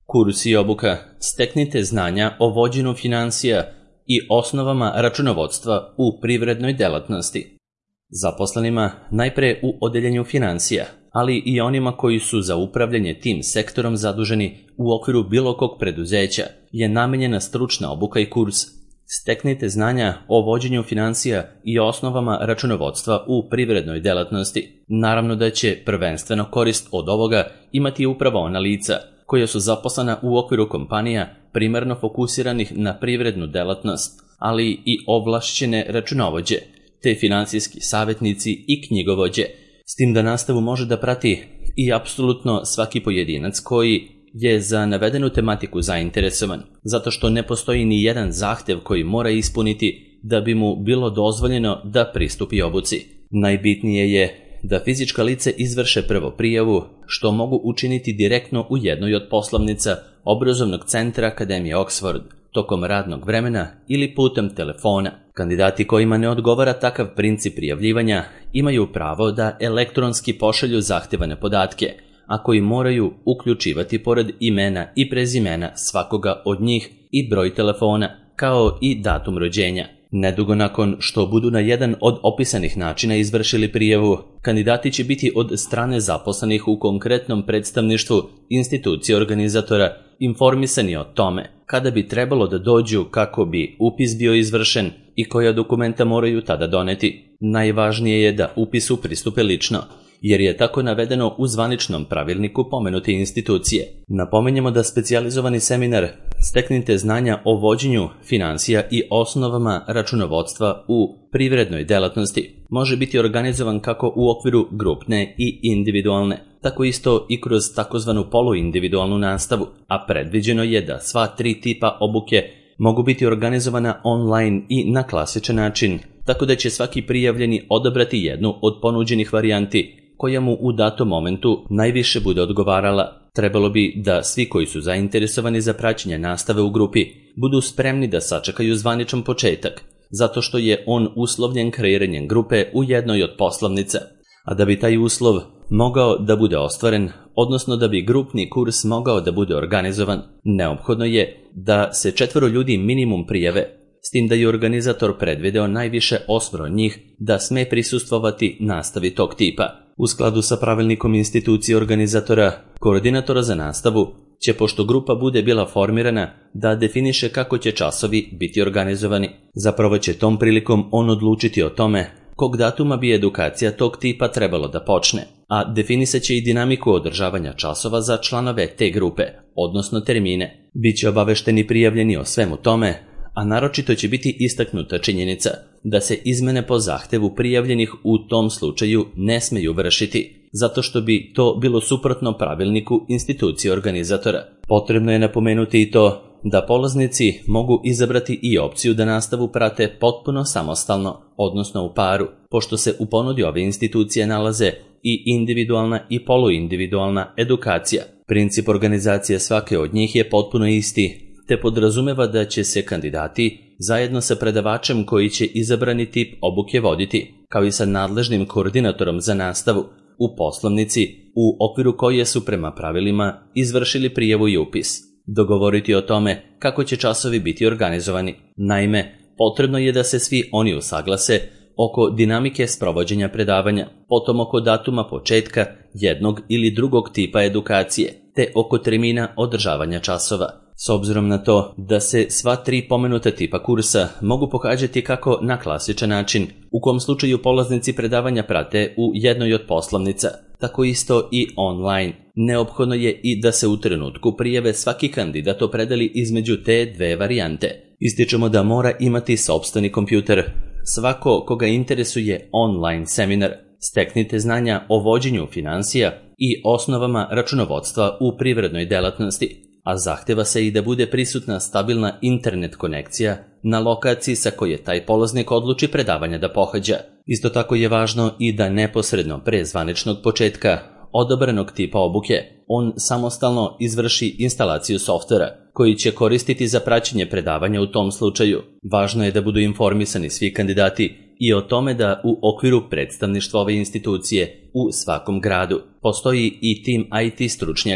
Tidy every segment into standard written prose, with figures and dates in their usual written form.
Kurs i obuka Steknite znanja o vođenju finansija i osnovama računovodstva u privrednoj delatnosti. Zaposlenima najpre u odeljenju finansija, ali i onima koji su za upravljanje tim sektorom zaduženi u okviru bilo kog preduzeća, je namenjena stručna obuka i kurs Steknite znanja o vođenju finansija i osnovama računovodstva u privrednoj delatnosti. Naravno da će prvenstveno korist od ovoga imati upravo ona lica koja su zaposlena u okviru kompanija primarno fokusiranih na privrednu delatnost, ali i ovlašćene računovođe, te finansijski savjetnici i knjigovođe, s tim da nastavu može da prati i apsolutno svaki pojedinac koji je za navedenu tematiku zainteresovan, zato što ne postoji ni jedan zahtev koji mora ispuniti da bi mu bilo dozvoljeno da pristupi obuci. Najbitnije je da fizička lice izvrše prvo prijavu, što mogu učiniti direktno u jednoj od poslovnica obrazovnog centra Akademije Oxford, tokom radnog vremena ili putem telefona. Kandidati kojima ne odgovara takav princip prijavljivanja imaju pravo da elektronski pošalju zahtevane podatke, a koji moraju uključivati pored imena i prezimena svakoga od njih i broj telefona, kao i datum rođenja. Nedugo nakon što budu na jedan od opisanih načina izvršili prijavu, kandidati će biti od strane zaposlenih u konkretnom predstavništvu institucije organizatora informisani o tome kada bi trebalo da dođu kako bi upis bio izvršen i koja dokumenta moraju tada doneti. Najvažnije je da upisu pristupe lično, jer je tako navedeno u zvaničnom pravilniku pomenute institucije. Napominjemo da specijalizovani seminar Steknite znanja o vođenju finansija i osnovama računovodstva u privrednoj delatnosti može biti organizovan kako u okviru grupne i individualne, tako isto i kroz takozvanu poluindividualnu nastavu, a predviđeno je da sva tri tipa obuke mogu biti organizovana online i na klasičan način, tako da će svaki prijavljeni odabrati jednu od ponuđenih varijanti koja mu u datom momentu najviše bude odgovarala. Trebalo bi da svi koji su zainteresovani za praćenje nastave u grupi budu spremni da sačekaju zvaničan početak, zato što je on uslovljen kreiranjem grupe u jednoj od poslovnica. A da bi taj uslov mogao da bude ostvaren, odnosno da bi grupni kurs mogao da bude organizovan, neophodno je da se 4 ljudi minimum prijave, s tim da je organizator predvideo najviše 8 njih da sme prisustvovati nastavi tog tipa. U skladu sa pravilnikom institucije organizatora, koordinatora za nastavu će, pošto grupa bude bila formirana, da definiše kako će časovi biti organizovani. Zapravo će tom prilikom on odlučiti o tome kog datuma bi edukacija tog tipa trebalo da počne, a definisat će i dinamiku održavanja časova za članove te grupe, odnosno termine. Biće obavešteni prijavljeni o svemu tome, a naročito će biti istaknuta činjenica da se izmene po zahtevu prijavljenih u tom slučaju ne smeju vršiti, zato što bi to bilo suprotno pravilniku institucije organizatora. Potrebno je napomenuti i to da polaznici mogu izabrati i opciju da nastavu prate potpuno samostalno, odnosno u paru, pošto se u ponudi ove institucije nalaze i individualna i poluindividualna edukacija. Princip organizacije svake od njih je potpuno isti, te podrazumeva da će se kandidati zajedno sa predavačem koji će izabrani tip obuke voditi, kao i sa nadležnim koordinatorom za nastavu, u poslovnici u okviru koje su prema pravilima izvršili prijavu i upis, dogovoriti o tome kako će časovi biti organizovani. Naime, potrebno je da se svi oni usaglase oko dinamike sprovođenja predavanja, potom oko datuma početka jednog ili drugog tipa edukacije, te oko termina održavanja časova. S obzirom na to da se sva 3 pomenuta tipa kursa mogu pohađati kako na klasičan način, u kom slučaju polaznici predavanja prate u jednoj od poslovnica, tako isto i online. Neophodno je i da se u trenutku prijave svaki kandidat opredeli između te dve varijante. Ističemo da mora imati sopstveni kompjuter. Svako koga interesuje online seminar Steknite znanja o vođenju finansija i osnovama računovodstva u privrednoj delatnosti, a zahteva se i da bude prisutna stabilna internet konekcija na lokaciji sa koje taj polaznik odluči predavanja da pohađa. Isto tako je važno i da neposredno pre zvaničnog početka odabranog tipa obuke on samostalno izvrši instalaciju softvera koji će koristiti za praćenje predavanja u tom slučaju. Važno je da budu informisani svi kandidati i o tome da u okviru predstavništva ove institucije u svakom gradu postoji i tim IT stručnjaka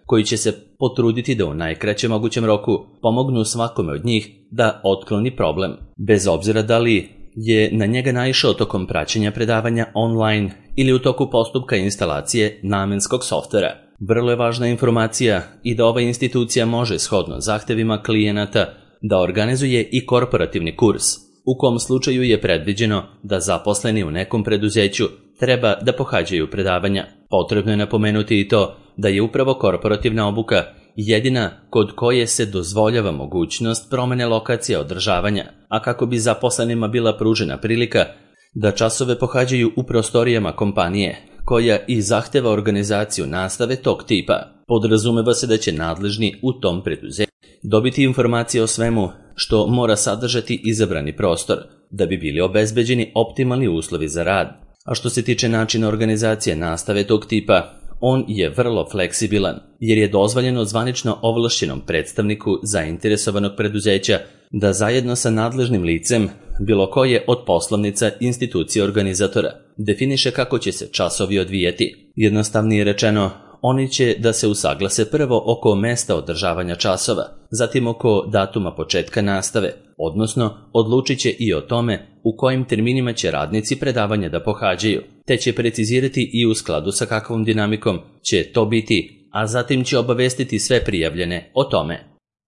koji će se potruditi da u najkraćem mogućem roku pomognu svakome od njih da otkloni problem, bez obzira da li je na njega naišao tokom praćenja predavanja online ili u toku postupka instalacije namenskog softvera. Vrlo je važna informacija i da ova institucija može shodno zahtevima klijenata da organizuje i korporativni kurs, u kom slučaju je predviđeno da zaposleni u nekom preduzeću treba da pohađaju predavanja. Potrebno je napomenuti i to da je upravo korporativna obuka jedina kod koje se dozvoljava mogućnost promene lokacija održavanja, a kako bi zaposlenima bila pružena prilika da časove pohađaju u prostorijama kompanije, koja i zahteva organizaciju nastave tog tipa, podrazumeva se da će nadležni u tom preduzeću dobiti informacije o svemu što mora sadržati izabrani prostor, da bi bili obezbeđeni optimalni uslovi za rad. A što se tiče načina organizacije nastave tog tipa, on je vrlo fleksibilan, jer je dozvoljeno zvanično ovlašćenom predstavniku zainteresovanog preduzeća da zajedno sa nadležnim licem bilo koje od poslovnica institucije organizatora definiše kako će se časovi odvijeti. Jednostavnije rečeno, oni će da se usaglase prvo oko mesta održavanja časova, zatim oko datuma početka nastave, odnosno odlučit će i o tome u kojim terminima će radnici predavanja da pohađaju, te će precizirati i u skladu sa kakvom dinamikom će to biti, a zatim će obavestiti sve prijavljene o tome.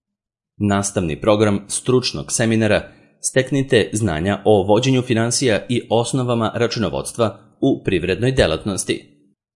Nastavni program stručnog seminara Steknite znanja o vođenju finansija i osnovama računovodstva u privrednoj delatnosti.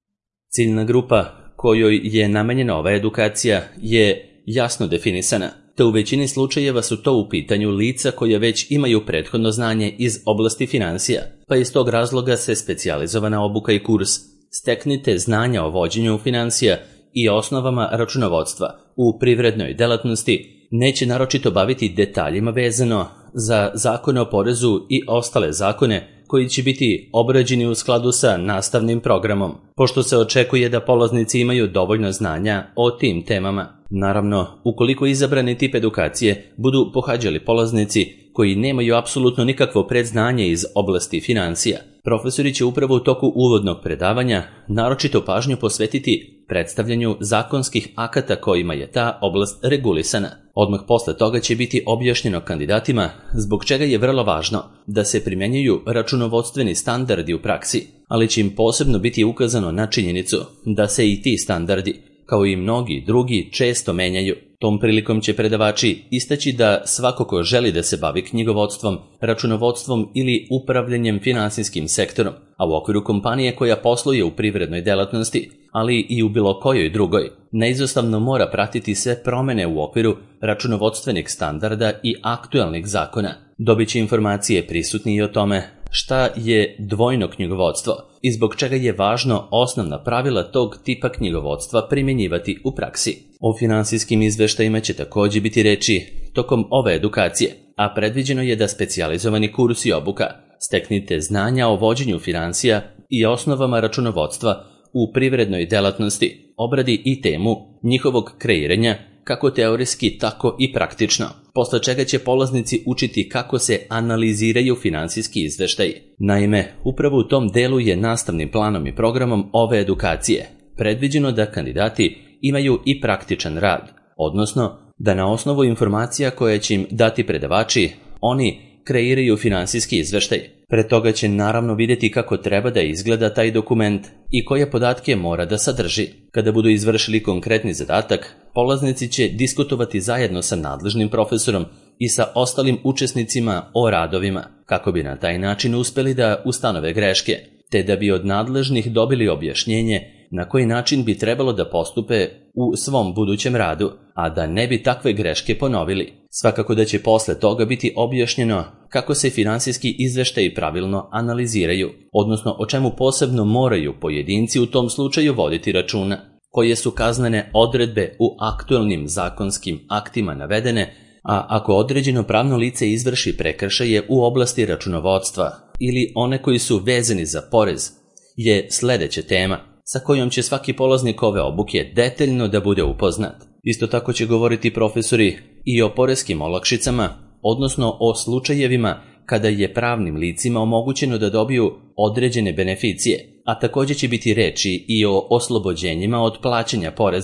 Ciljna grupa kojoj je namenjena ova edukacija je jasno definisana, te u većini slučajeva su to u pitanju lica koja već imaju prethodno znanje iz oblasti finansija, pa iz tog razloga se specijalizovana obuka i kurs Steknite znanja o vođenju finansija i osnovama računovodstva u privrednoj delatnosti neće naročito baviti detaljima vezano za zakone o porezu i ostale zakone koji će biti obrađeni u skladu sa nastavnim programom, pošto se očekuje da polaznici imaju dovoljno znanja o tim temama. Naravno, ukoliko izabrani tip edukacije budu pohađali polaznici koji nemaju apsolutno nikakvo predznanje iz oblasti financija, profesori će upravo u toku uvodnog predavanja naročito pažnju posvetiti predstavljanju zakonskih akata kojima je ta oblast regulisana. Odmah posle toga će biti objašnjeno kandidatima zbog čega je vrlo važno da se primjenjuju računovodstveni standardi u praksi, ali će im posebno biti ukazano na činjenicu da se i ti standardi, kao i mnogi drugi, često menjaju. Tom prilikom će predavači istaći da svako ko želi da se bavi knjigovodstvom, računovodstvom ili upravljanjem finansijskim sektorom, a u okviru kompanije koja posluje u privrednoj delatnosti, ali i u bilo kojoj drugoj, neizostavno mora pratiti sve promene u okviru računovodstvenih standarda i aktuelnih zakona. Dobit će informacije prisutni i o tome šta je dvojno knjigovodstvo i zbog čega je važno osnovna pravila tog tipa knjigovodstva primjenjivati u praksi. O finansijskim izveštajima će također biti reči tokom ove edukacije, a predviđeno je da specijalizovani kurs i obuka Steknite znanja o vođenju finansija i osnovama računovodstva u privrednoj delatnosti obradi i temu njihovog kreiranja, kako teorijski, tako i praktično, posle čega će polaznici učiti kako se analiziraju finansijski izveštaji. Naime, upravo u tom delu je nastavnim planom i programom ove edukacije predviđeno da kandidati imaju i praktičan rad, odnosno da na osnovu informacija koje će im dati predavači, oni kreiraju finansijski izveštaj. Pre toga će naravno vidjeti kako treba da izgleda taj dokument i koje podatke mora da sadrži. Kada budu izvršili konkretni zadatak, polaznici će diskutovati zajedno sa nadležnim profesorom i sa ostalim učesnicima o radovima, kako bi na taj način uspeli da ustanove greške, te da bi od nadležnih dobili objašnjenje na koji način bi trebalo da postupe u svom budućem radu, a da ne bi takve greške ponovili. Svakako da će posle toga biti objašnjeno kako se finansijski izveštaji pravilno analiziraju, odnosno o čemu posebno moraju pojedinci u tom slučaju voditi računa, koje su kaznene odredbe u aktuelnim zakonskim aktima navedene, a ako određeno pravno lice izvrši prekršaje u oblasti računovodstva ili one koji su vezani za porez, je sledeća tema sa kojom će svaki polaznik ove obuke detaljno da bude upoznat. Isto tako će govoriti profesori i o poreskim olakšicama, odnosno o slučajevima kada je pravnim licima omogućeno da dobiju određene beneficije, a također će biti reči i o oslobođenjima od plaćanja poreza,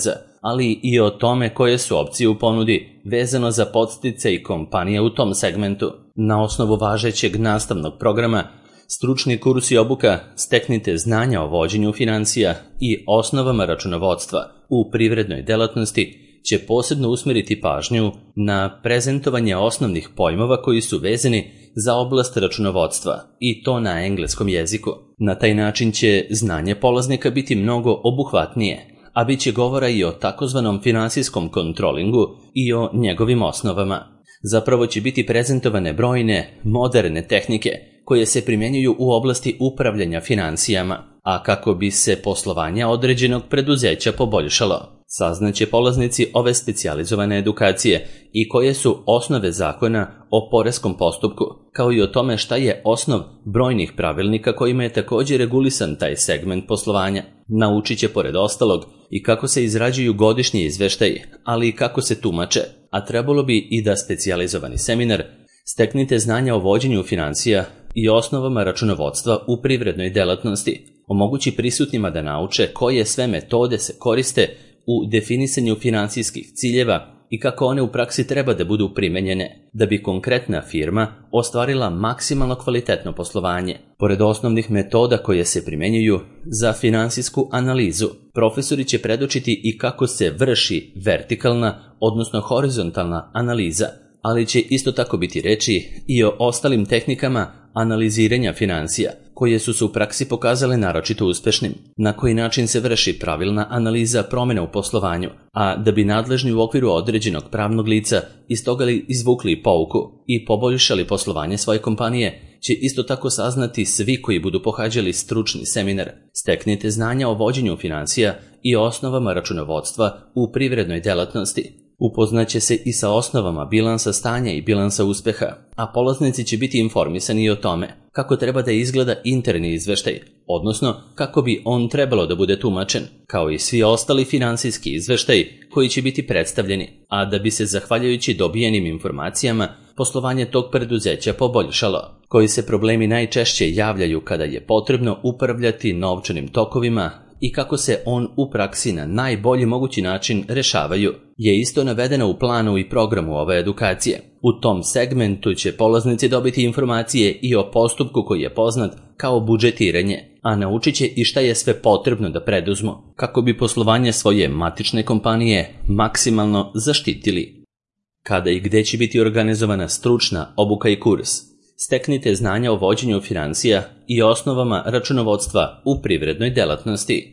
ali i o tome koje su opcije u ponudi vezano za podsticaj i kompanija u tom segmentu. Na osnovu važećeg nastavnog programa, stručni kurs i obuka Steknite znanja o vođenju financija i osnovama računovodstva u privrednoj delatnosti će posebno usmeriti pažnju na prezentovanje osnovnih pojmova koji su vezani za oblast računovodstva i to na engleskom jeziku. Na taj način će znanje polaznika biti mnogo obuhvatnije, a bit će govora i o takozvanom finansijskom kontrolingu i o njegovim osnovama. Zapravo će biti prezentovane brojne moderne tehnike koje se primjenjuju u oblasti upravljanja financijama, a kako bi se poslovanje određenog preduzeća poboljšalo. Saznaće polaznici ove specijalizovane edukacije i koje su osnove zakona o poreskom postupku, kao i o tome šta je osnov brojnih pravilnika kojima je također regulisan taj segment poslovanja. Naučit će pored ostalog i kako se izrađuju godišnji izveštaji, ali i kako se tumače, a trebalo bi i da specijalizovani seminar Steknite znanja o vođenju financija i osnovama računovodstva u privrednoj delatnosti omogući prisutnima da nauče koje sve metode se koriste u definisanju finansijskih ciljeva i kako one u praksi treba da budu primenjene da bi konkretna firma ostvarila maksimalno kvalitetno poslovanje. Pored osnovnih metoda koje se primenjuju za finansijsku analizu, profesori će predočiti i kako se vrši vertikalna, odnosno horizontalna analiza, ali će isto tako biti reči i o ostalim tehnikama analiziranja financija, koje su se u praksi pokazale naročito uspešnim, na koji način se vrši pravilna analiza promjena u poslovanju, a da bi nadležni u okviru određenog pravnog lica iz toga izvukli pouku i poboljšali poslovanje svoje kompanije, će isto tako saznati svi koji budu pohađali stručni seminar Steknite znanja o vođenju financija i osnovama računovodstva u privrednoj delatnosti. Upoznaće se i sa osnovama bilansa stanja i bilansa uspeha, a polaznici će biti informisani i o tome kako treba da izgleda interni izveštaj, odnosno kako bi on trebalo da bude tumačen, kao i svi ostali finansijski izveštaji koji će biti predstavljeni, a da bi se zahvaljujući dobijenim informacijama poslovanje tog preduzeća poboljšalo. Koji se problemi najčešće javljaju kada je potrebno upravljati novčanim tokovima i kako se on u praksi na najbolji mogući način rešavaju, je isto navedeno u planu i programu ove edukacije. U tom segmentu će polaznici dobiti informacije i o postupku koji je poznat kao budžetiranje, a naučit će i šta je sve potrebno da preduzmu kako bi poslovanje svoje matične kompanije maksimalno zaštitili. Kada i gde će biti organizovana stručna obuka i kurs Steknite znanja o vođenju financija i osnovama računovodstva u privrednoj delatnosti.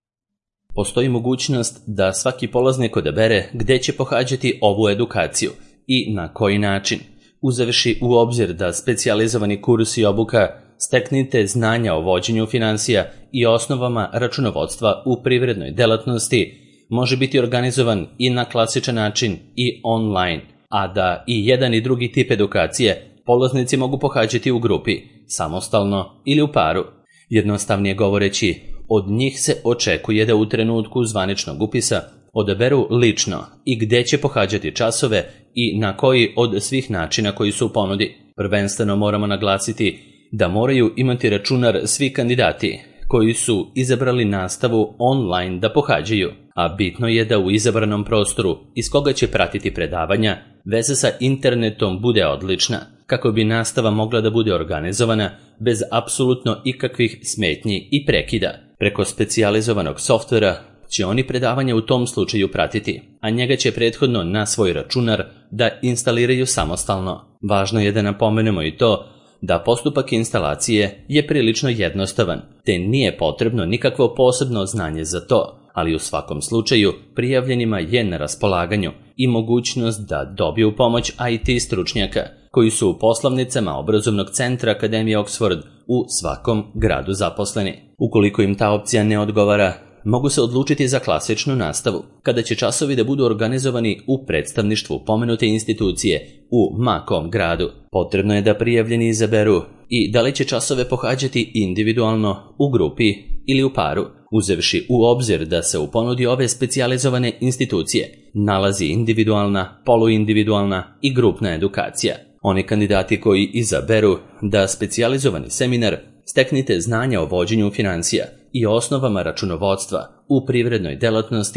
Postoji mogućnost da svaki polaznik odabere gde će pohađati ovu edukaciju i na koji način, uzevši u obzir da specijalizovani kurs i obuka Steknite znanja o vođenju financija i osnovama računovodstva u privrednoj delatnosti može biti organizovan i na klasičan način i online, a da i jedan i drugi tip edukacije polaznici mogu pohađati u grupi, samostalno ili u paru. Jednostavnije govoreći, od njih se očekuje da u trenutku zvaničnog upisa odaberu lično i gde će pohađati časove i na koji od svih načina koji su u ponudi. Prvenstveno moramo naglasiti da moraju imati računar svi kandidati koji su izabrali nastavu online da pohađaju, a bitno je da u izabranom prostoru iz koga će pratiti predavanja veza sa internetom bude odlična, kako bi nastava mogla da bude organizovana bez apsolutno ikakvih smetnji i prekida. Preko specijalizovanog softvera će oni predavanja u tom slučaju pratiti, a njega će prethodno na svoj računar da instaliraju samostalno. Važno je da napomenemo i to da postupak instalacije je prilično jednostavan, te nije potrebno nikakvo posebno znanje za to, ali u svakom slučaju prijavljenima je na raspolaganju i mogućnost da dobiju pomoć IT stručnjaka koji su u poslovnicama obrazovnog centra Akademije Oxford u svakom gradu zaposleni. Ukoliko im ta opcija ne odgovara, mogu se odlučiti za klasičnu nastavu, kada će časovi da budu organizovani u predstavništvu pomenute institucije u makom gradu. Potrebno je da prijavljeni izaberu i da li će časove pohađati individualno, u grupi ili u paru, uzevši u obzir da se u ponudi ove specijalizovane institucije nalazi individualna, poluindividualna i grupna edukacija. Oni kandidati koji izaberu da specijalizovani seminar Steknite znanja o vođenju financija i osnovama računovodstva u privrednoj delatnosti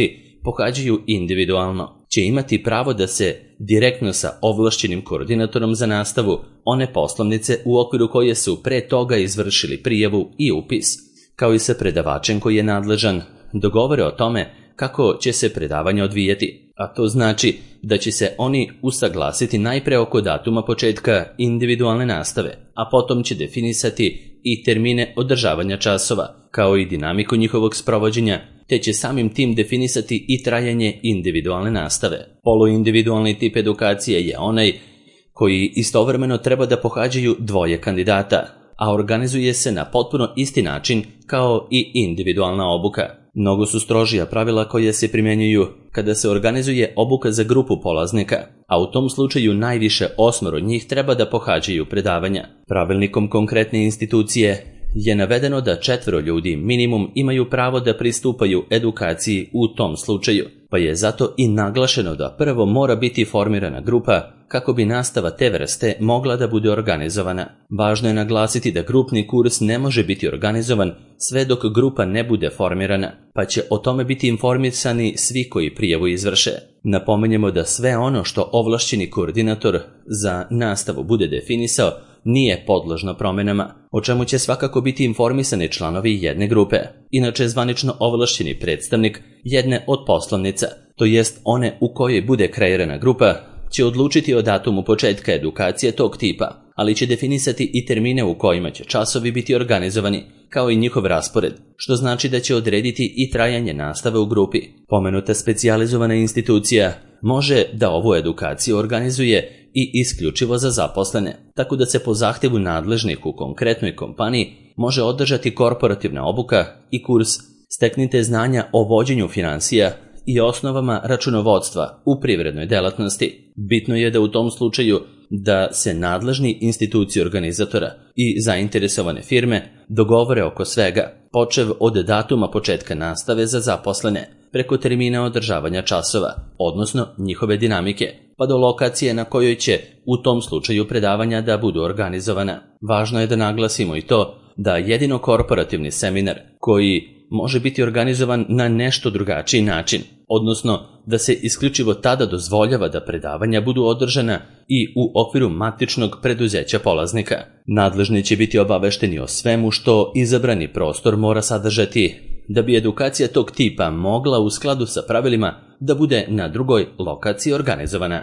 pohađaju individualno, će imati pravo da se direktno sa ovlašćenim koordinatorom za nastavu one poslovnice u okviru koje su pre toga izvršili prijavu i upis, kao i sa predavačem koji je nadležan, dogovore o tome kako će se predavanje odvijati, a to znači da će se oni usaglasiti najpre oko datuma početka individualne nastave, a potom će definisati i termine održavanja časova, kao i dinamiku njihovog sprovođenja, te će samim tim definisati i trajanje individualne nastave. Poluindividualni tip edukacije je onaj koji istovremeno treba da pohađaju dvoje kandidata, a organizuje se na potpuno isti način kao i individualna obuka. Mnogo su strožija pravila koja se primjenjuju kada se organizuje obuka za grupu polaznika, a u tom slučaju najviše 8 njih treba da pohađaju predavanja. Pravilnikom konkretne institucije je navedeno da 4 ljudi minimum imaju pravo da pristupaju edukaciji u tom slučaju, pa je zato i naglašeno da prvo mora biti formirana grupa kako bi nastava te vrste mogla da bude organizovana. Važno je naglasiti da grupni kurs ne može biti organizovan sve dok grupa ne bude formirana, pa će o tome biti informisani svi koji prijavu izvrše. Napomenjemo da sve ono što ovlašćeni koordinator za nastavu bude definisao nije podložno promenama, o čemu će svakako biti informisani članovi jedne grupe, inače zvanično ovlašćeni predstavnik jedne od poslovnica, to jest one u kojoj bude kreirana grupa, će odlučiti o datumu početka edukacije tog tipa, ali će definisati i termine u kojima će časovi biti organizovani, kao i njihov raspored, što znači da će odrediti i trajanje nastave u grupi. Pomenuta specijalizovana institucija može da ovu edukaciju organizuje i isključivo za zaposlene, tako da se po zahtjevu nadležnih u konkretnoj kompaniji može održati korporativna obuka i kurs Steknite znanja o vođenju finansija i osnovama računovodstva u privrednoj delatnosti. Bitno je da u tom slučaju da se nadležni institucije organizatora i zainteresovane firme dogovore oko svega, počev od datuma početka nastave za zaposlene, preko termina održavanja časova, odnosno njihove dinamike, pa do lokacije na kojoj će u tom slučaju predavanja da budu organizovana. Važno je da naglasimo i to da jedino korporativni seminar koji može biti organizovan na nešto drugačiji način, odnosno da se isključivo tada dozvoljava da predavanja budu održana i u okviru matičnog preduzeća polaznika. Nadležni će biti obavešteni o svemu što izabrani prostor mora sadržati, da bi edukacija tog tipa mogla u skladu sa pravilima da bude na drugoj lokaciji organizovana.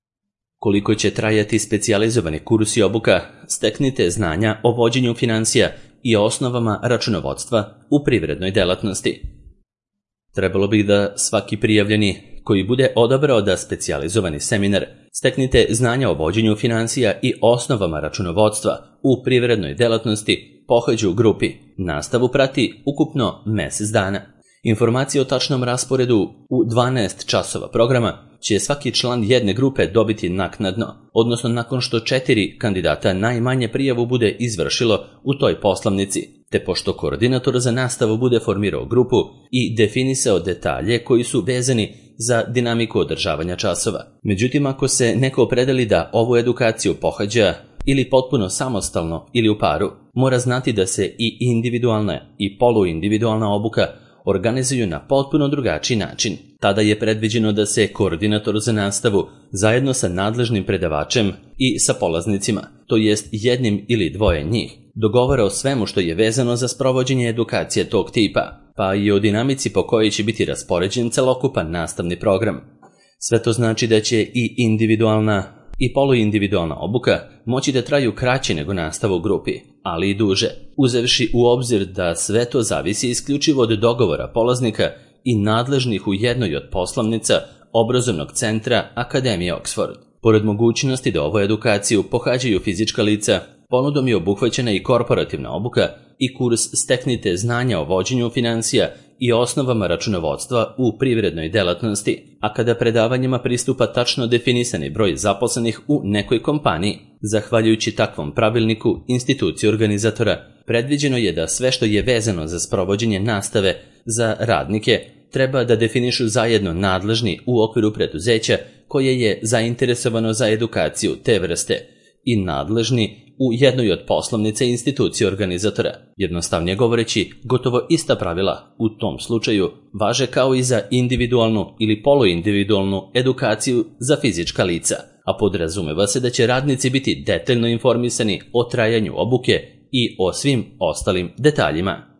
Koliko će trajati specijalizovani kurs i obuka, steknite znanja o vođenju finansija i osnovama računovodstva u privrednoj delatnosti. Trebalo bi da svaki prijavljeni koji bude odabrao da specijalizovani seminar Steknite znanja o vođenju finansija i osnovama računovodstva u privrednoj delatnosti pohađa u grupi. Nastavu prati ukupno mjesec dana. Informacije o tačnom rasporedu u 12 časova programa će svaki član jedne grupe dobiti naknadno, odnosno nakon što 4 kandidata najmanje prijavu bude izvršilo u toj poslovnici, te pošto koordinator za nastavu bude formirao grupu i definisao detalje koji su vezani za dinamiku održavanja časova. Međutim, ako se neko opredeli da ovu edukaciju pohađa ili potpuno samostalno ili u paru, mora znati da se i individualna i poluindividualna obuka organizuju na potpuno drugačiji način. Tada je predviđeno da se koordinator za nastavu zajedno sa nadležnim predavačem i sa polaznicima, to jest jednim ili dvoje njih, dogovara o svemu što je vezano za sprovođenje edukacije tog tipa, pa i o dinamici po kojoj će biti raspoređen celokupan nastavni program. Sve to znači da će i individualna i poluindividualna obuka moći da traju kraće nego nastava u grupi, ali i duže, uzevši u obzir da sve to zavisi isključivo od dogovora polaznika i nadležnih u jednoj od poslovnica obrazovnog centra Akademije Oxford. Pored mogućnosti da ovu edukaciju pohađaju fizička lica, ponudom je obuhvaćena i korporativna obuka i kurs Steknite znanja o vođenju finansija i osnovama računovodstva u privrednoj delatnosti, a kada predavanjima pristupa tačno definisani broj zaposlenih u nekoj kompaniji. Zahvaljujući takvom pravilniku institucije organizatora, predviđeno je da sve što je vezano za sprovođenje nastave za radnike treba da definišu zajedno nadležni u okviru preduzeća koje je zainteresovano za edukaciju te vrste i nadležni u jednoj od poslovnica institucije organizatora. Jednostavnije govoreći, gotovo ista pravila u tom slučaju važe kao i za individualnu ili poluindividualnu edukaciju za fizička lica, a podrazumeva se da će radnici biti detaljno informisani o trajanju obuke i o svim ostalim detaljima.